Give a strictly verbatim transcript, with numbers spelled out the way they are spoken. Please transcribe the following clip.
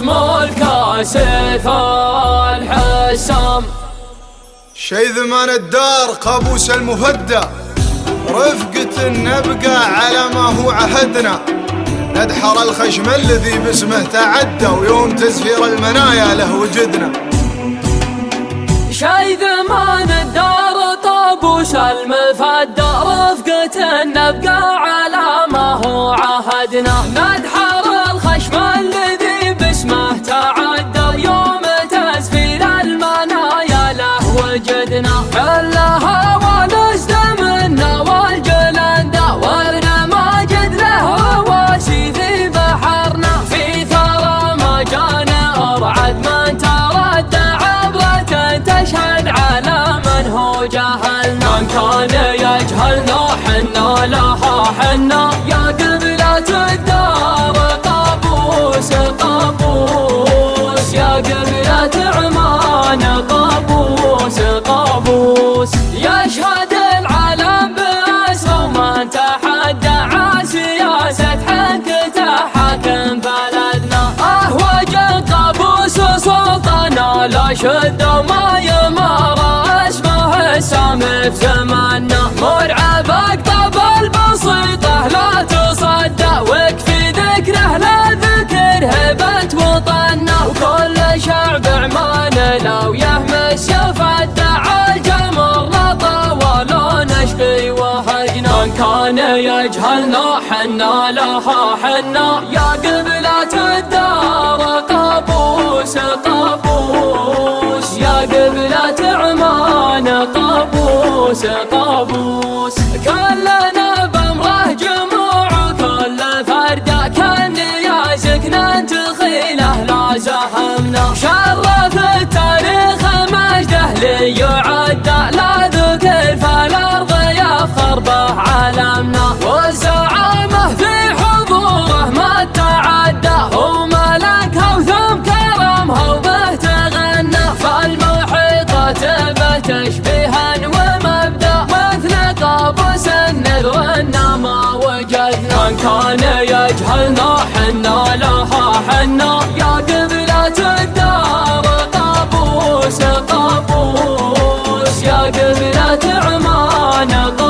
اسم الكاسف الحسام. شي ذمان الدار قابوس المفدى، رفقة نبقى على ما هو عهدنا، ندحر الخشم الذي باسمه تعدى، ويوم تزفير المنايا له وجدنا. شي ذمان الدار طابوس المفدى، رفقة نبقى على ما هو عهدنا، ندحر الخشم الذي باسمه تعدى، يوم تزفير المنايا له وجدنا. كلها ونزد منا والجلندة، والنماجد له رواسي في بحرنا، في ثرى مجانا أرعد من تردى، عبرة تشهد على من هو جهلنا. من كان يجهلنا حنا لها حنا، يا قبلة الدار قابوس قابوس، يا قبلة عمان قابوس قابوس. يشهد العالم بأسره ومن تحدى، عسياسة حقته حاكم بلدنا، أهوج قابوس سلطنا، لا شد وما يمر اسمه السامي في زماننا. مرعب اقطاب البسيطة لا تصدى، وكفي ذكره لا ذكر هبة وطننا، وكل شعب عمان لو يهمس يفدى، عالجمر طوال نشقي وهجنا. من كان يجهلنا حنا لها حنا، يا قبلة الدار قابوس قابوس، يا قبلة عمان قابوس قابوس. كلنا بأمره جموع وكل فرد، كان ياسكنا تخيله لا زهمنا، شرف التاريخ مجده لي يعدى، لا ذكر فالأرض يفخر به عالمنا، والزعامة في حضوره ما تعدى، هو ملكها وثم كرمها وبه تغنى، فالمحيطة به تشبيها ومبدأ، مثل قابوس النذر ما وجدنا. من كان يجهلنا حنا لها حنا، يا قبلة الدار قابوس قابوس، يا قبلة عمان.